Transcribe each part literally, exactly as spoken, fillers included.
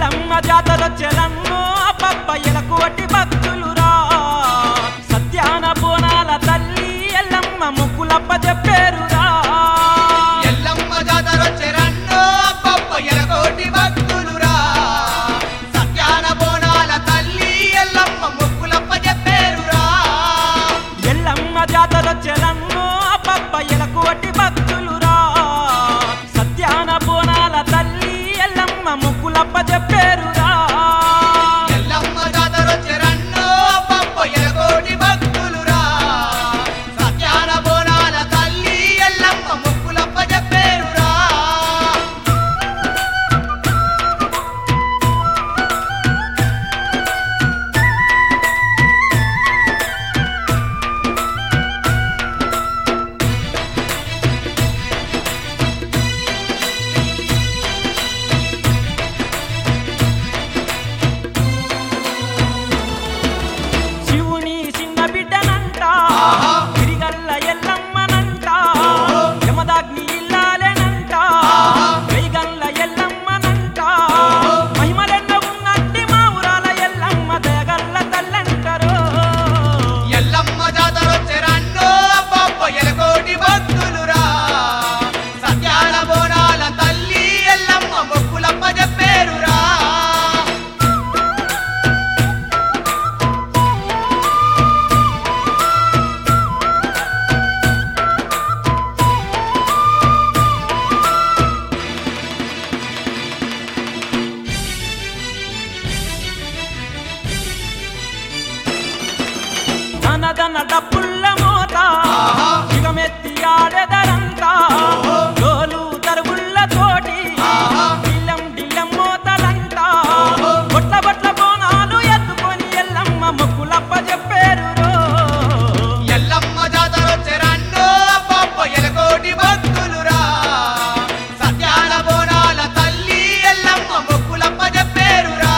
ఎల్లమ్మ జాతరొచ్చెరన్నో పప్పయ్యలకు వట్టి భక్తులురా సత్యాన బోనాల తల్లి ఎల్లమ్మ మొక్కులప్ప చెప్పేరురా ఎల్లమ్మ జాతరొచ్చెరన్నో పప్పయ్యలకు వట్టి భక్తులురా సత్యాన బోనాల తల్లి ఎల్లమ్మ మొక్కులప్ప చెప్పేరురా ఎల్లమ్మ జాతరొచ్చెరన్నో పప్పయ్యలకు వట్టి భక్తులురా సత్యాన బోనాల తల్లి ఎల్లమ్మ మొక్కులప్ప చెప్పేరురా ఎల్లమ్మ జాతరొచ్చెరన్నో పప్పయ్యలకు వట్టి భక్తులురా సత్యాన బోనాల తల్లి ఎల్లమ్మ మొక్కులప్ప చెప్పేరురా శివుని చిన్న బిడ్డనంట తిరిగల్ల ఎల్లమ్మనంట యమదాగ్ని ఇల్లాలేనంట వెయ్యగల్ల ఎల్లమ్మనంట మహిమలెన్న ఉన్నట్టి మా ఊరాల ఎల్లమ్మ దయగల్ల తల్లంటరో ఎల్లమ్మ జాతరొచ్చెరన్నో పప్పయ్యలకు వట్టి భక్తులురా సత్యాన బోనాల తల్లి ఎల్లమ్మ మొక్కులప్ప చెప్పేరురా ధనధన డప్పుల్ల మోత యుగమెత్తి ఆడెదరంట డోలు తరుగుళ్ళ తోటి డిల్లం డిల్లం మోతలంట బొట్ల బొట్ల బోనాలు ఎత్తుకొని ఎల్లమ్మ మొక్కులప్ప చెప్పేరురో ఎల్లమ్మ జాతరొచ్చెరన్నో పప్పయ్యలకు వట్టి భక్తులురా సత్యాన బోనాల తల్లి ఎల్లమ్మ మొక్కులప్ప చెప్పేరురా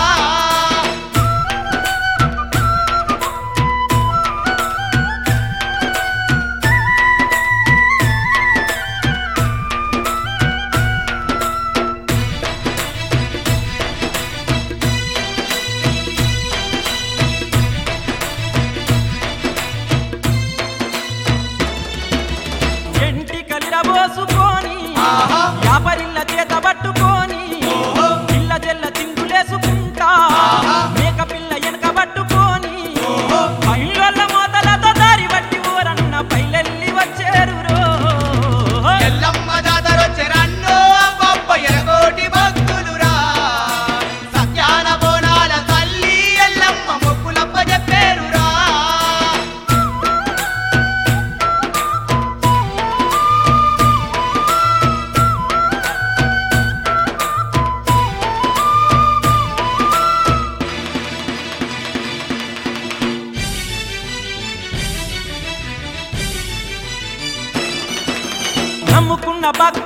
ఎంటి కలిరబోసుకొని యాపరిల్ల చేత పట్టుకొని పిల్ల జల్ల చింగులేసుకుంటా మేక పిల్ల వెనక పట్టుకొని పైళ్ళ మోతలతో దారి బట్టి ఊరన్న పైలెల్లి వచ్చేరురో ఎల్లమ్మ జాతరొచ్చెరన్నో పప్పయ్యలకు వట్టి భక్తులురా సత్యాన బోనాల తల్లి ఎల్లమ్మ మొక్కులప్ప చెప్పేరురా నమ్ముకున్న భక్తులు